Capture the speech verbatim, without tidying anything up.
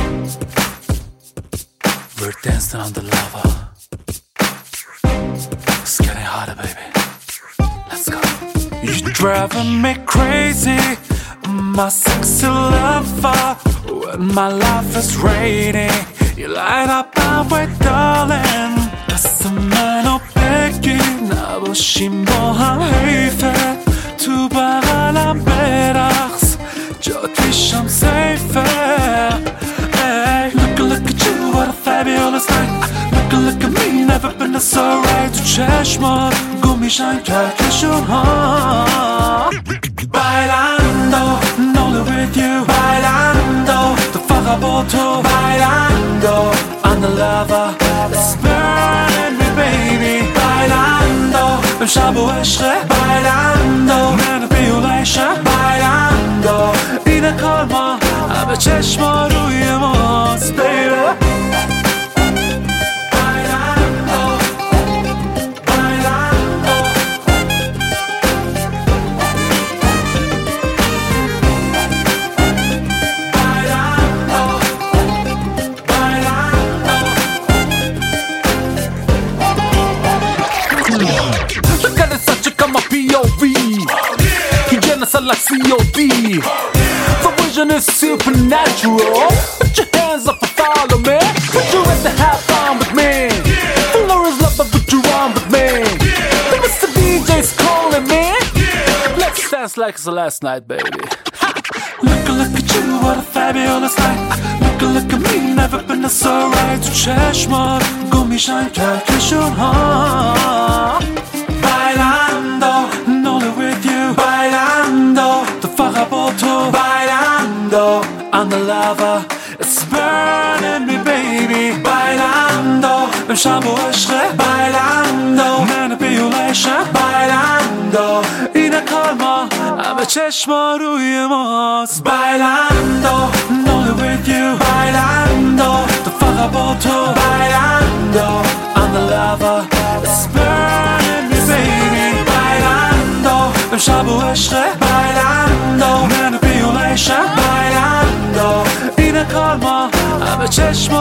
We're dancing on the lava. It's getting hotter, baby. Let's go. You're driving me crazy, my sexy lover. When my life is raining, you light up my way, darling. 가슴만 오백기 나보시 뭐한 해fe 두 바람 베락스 저 뒤섬 safe. Hey, look look at you, what a fabulous night. Look look at me, never been so right. 두 chashma 구미션 결계쇼. Bailando, only with you. Bailando, the vagaboto. Bailando, on the lava. It's burning me, baby. Bailando, I'm shabu eshre. Bailando, man of violation. Bailando, ina kalma. I'm a cheshma ruyemos, baby. P O V, genocide like C O D. The vision is supernatural. Put your hands up and follow me. Put you at the have fun with me. The Lord is love, but put you on with me. The Mister D J's calling me. Let's dance like it's the last night, baby. Look, look at you, what a fabulous night. Look, look at me, never been so right. To chashma, gumi shine, calculation. Bailando, only with you. Bailando, the vagaboto. Bailando, on the lava. It's burning me, baby. Bailando, I'm shabu eshre. Bailando, man of violation. Bailando, ina kalma. I'm a cheshma ruyemos. Bailando, only with you. Bailando, the vagaboto. Bailando, on the lava. It's burning me, baby. Bailando, I'm shabu eshre. Bailando, man of violation. Bailando, ina kalma. I'm a cheshma